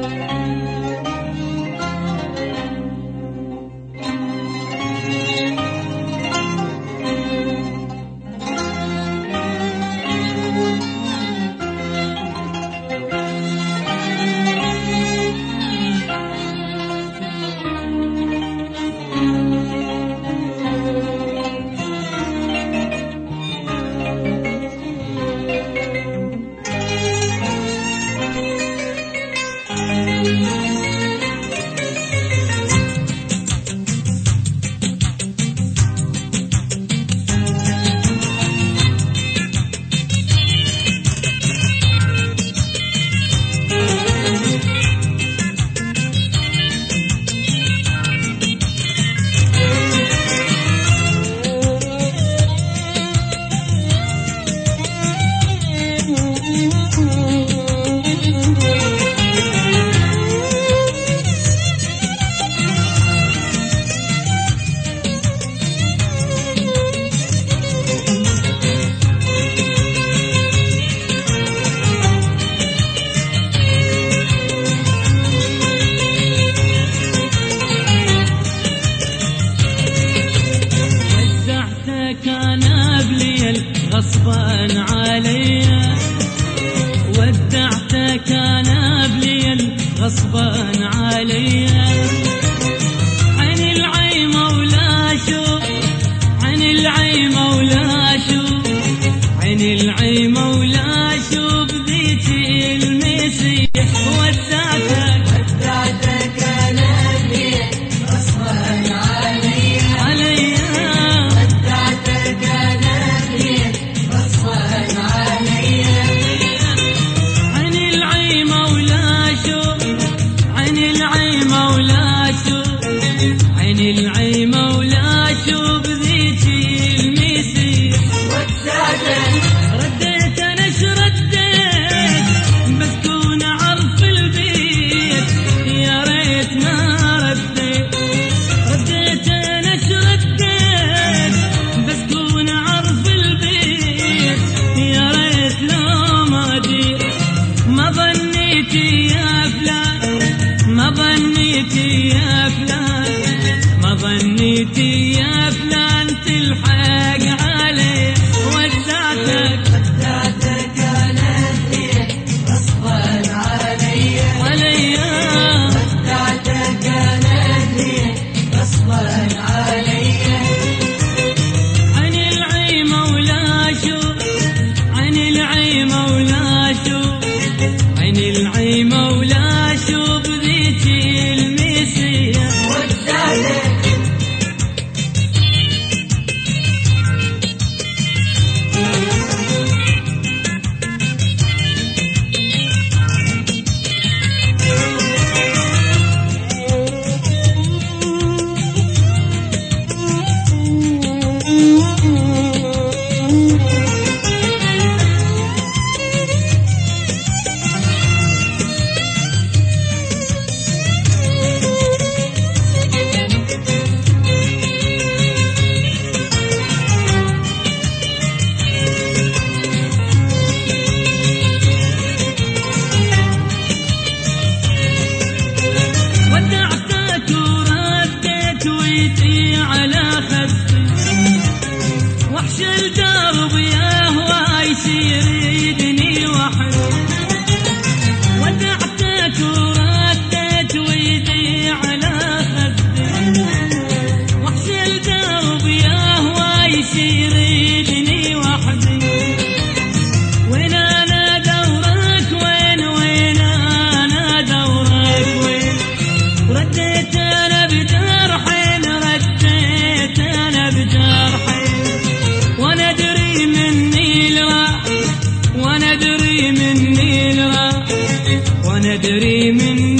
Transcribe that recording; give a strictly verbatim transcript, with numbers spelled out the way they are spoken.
غصبا عليا ودعتك انا بليل غصبا عليا عن العيمة ولا شوف عن العيمة ولا شوف عن العيمة ولا شوف ذيك المسيح ودعتك ودعتك انا بليل غصبا عليا عليا ودعتك انا بليل غصبا عليا عن العيمة ولا شوف عن العيمة ولا شوف عن العيمة ولا شوف ذيك المسيح ودعتك رديت انا ايش رديت بس كون عرف البيت يا ريت ما رديت رديت انا ايش رديت بس كون عرف البيت يا ريت لو ما جيت ما ظنيتي يا فلان ما ظنيتي يا فلان ما ظنيتي يا فلان تلحق عليه ودعتك ودعتك انا بليل غصبا عليا عليا ودعتك انا بليل غصبا عليا عن العيمة ولا شوف عن العيمة ولا شوف عن العيمة ولا شوف ذيك المسيح ودعتك ودعتك ورديت ويتي على خدي وحش الدرب يا هواي يصير يدني وحدي ودعتك ورديت ويتي على خدي وحش الدرب يا هواي يصير يدني وحدي وين انا دورك وين وين انا دورك وين رديت انا بجرحين رديت انا بجرحين وانا ادري مني الراح وانا ادري مني الراح وانا ادري مني